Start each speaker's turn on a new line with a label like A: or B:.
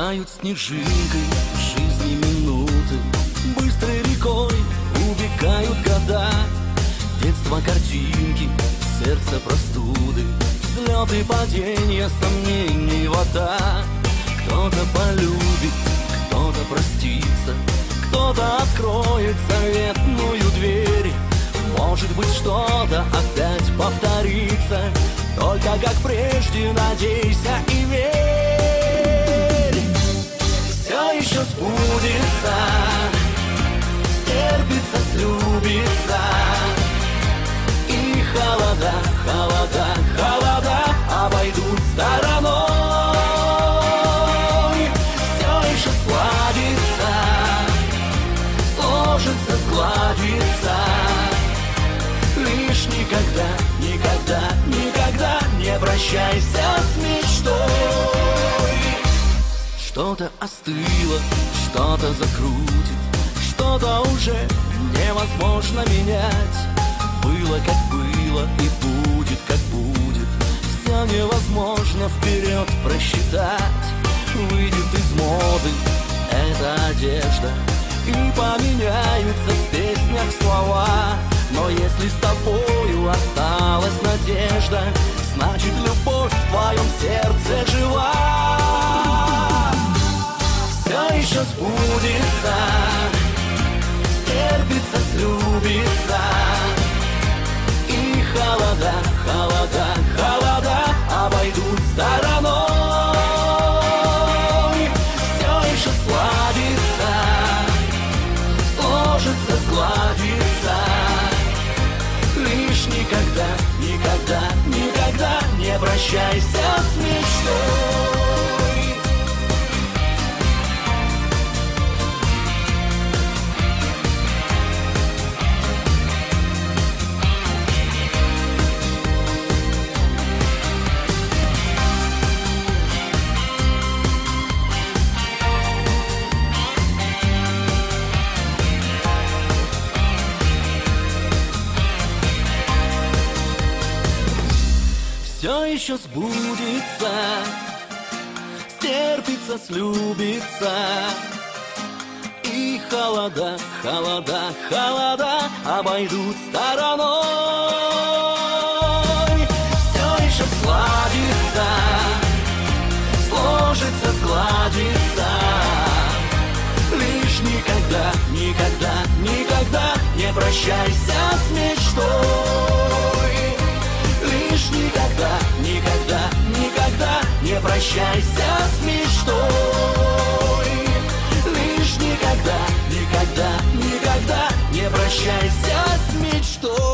A: Тают снежинкой жизни минуты, быстрой рекой убегают года. Детство картинки, сердце простуды, взлеты, падения, сомнений вода. Кто-то полюбит, кто-то простится, кто-то откроет заветную дверь. Может быть, что-то опять повторится, только как прежде надейся и верь. Все еще сбудется, стерпится, слюбится. И холода, холода, холода обойдут стороной. Все еще сладится, сложится, сгладится. Лишь никогда, никогда, никогда не прощайся с мечтой. Что-то остыло, что-то закрутит, что-то уже невозможно менять. Было как было и будет как будет, все невозможно вперед просчитать. Выйдет из моды эта одежда, и поменяются в песнях слова. Но если с тобою осталась надежда, значит любовь в твоем сердце жива. Все еще сбудется, стерпится, слюбится. И холода, холода, холода обойдут стороной. Все еще сладится, сложится, сгладится. Лишь никогда, никогда, никогда не прощайся с мечтой. Все еще сбудется, стерпится, слюбится. И холода, холода, холода обойдут стороной. Все еще сладится, сложится, сгладится. Лишь никогда, никогда, никогда не прощайся с мечтой. Лишь никогда, никогда, никогда не прощайся с мечтой. Лишь никогда, никогда, никогда не прощайся с мечтой.